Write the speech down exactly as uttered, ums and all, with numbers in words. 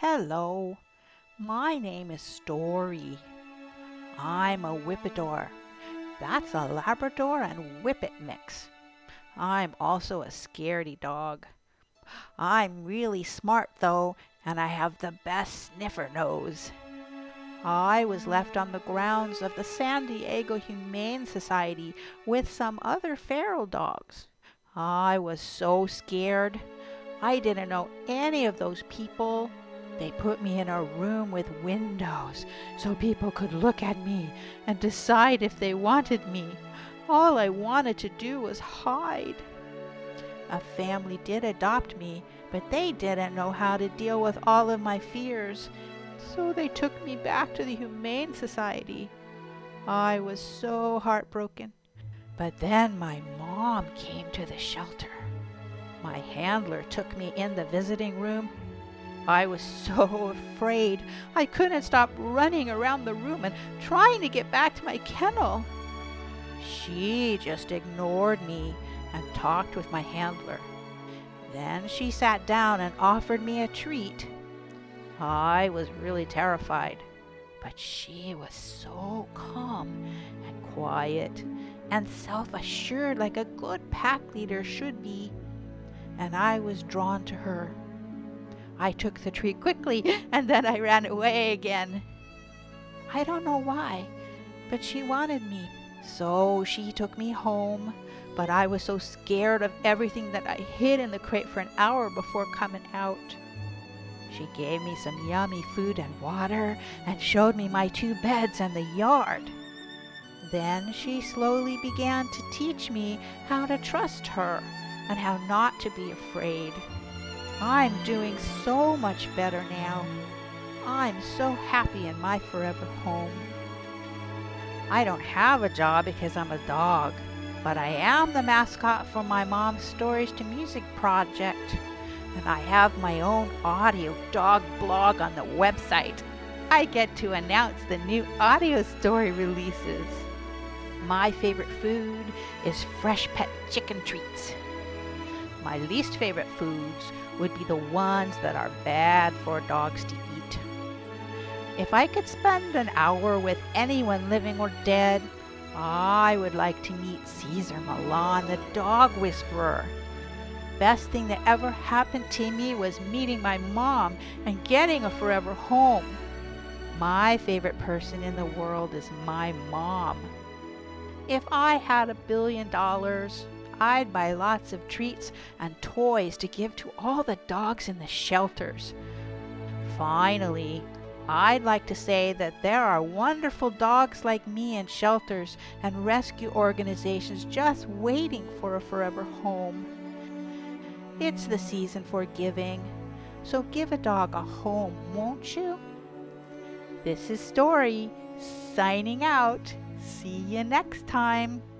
Hello, my name is Story. I'm a Whippador. That's a Labrador and Whippet mix. I'm also a scaredy dog. I'm really smart though, and I have the best sniffer nose. I was left on the grounds of the San Diego Humane Society with some other feral dogs. I was so scared. I didn't know any of those people. They put me in a room with windows so people could look at me and decide if they wanted me. All I wanted to do was hide. A family did adopt me, but they didn't know how to deal with all of my fears, so they took me back to the Humane Society. I was so heartbroken. But then my mom came to the shelter. My handler took me in the visiting room. I was so afraid. I couldn't stop running around the room and trying to get back to my kennel. She just ignored me and talked with my handler. Then she sat down and offered me a treat. I was really terrified, but she was so calm and quiet and self-assured like a good pack leader should be, and I was drawn to her. I took the treat quickly and then I ran away again. I don't know why, but she wanted me. So she took me home, but I was so scared of everything that I hid in the crate for an hour before coming out. She gave me some yummy food and water and showed me my two beds and the yard. Then she slowly began to teach me how to trust her and how not to be afraid. I'm doing so much better now. I'm so happy in my forever home. I don't have a job because I'm a dog, but I am the mascot for my mom's Stories to Music project, and I have my own audio dog blog on the website. I get to announce the new audio story releases. My favorite food is Fresh Pet chicken treats. My least favorite foods would be the ones that are bad for dogs to eat. If I could spend an hour with anyone living or dead, I would like to meet Caesar Milan, the dog whisperer. Best thing that ever happened to me was meeting my mom and getting a forever home. My favorite person in the world is my mom. If I had a billion dollars, I'd buy lots of treats and toys to give to all the dogs in the shelters. Finally, I'd like to say that there are wonderful dogs like me in shelters and rescue organizations just waiting for a forever home. It's the season for giving, so give a dog a home, won't you? This is Story, signing out. See you next time.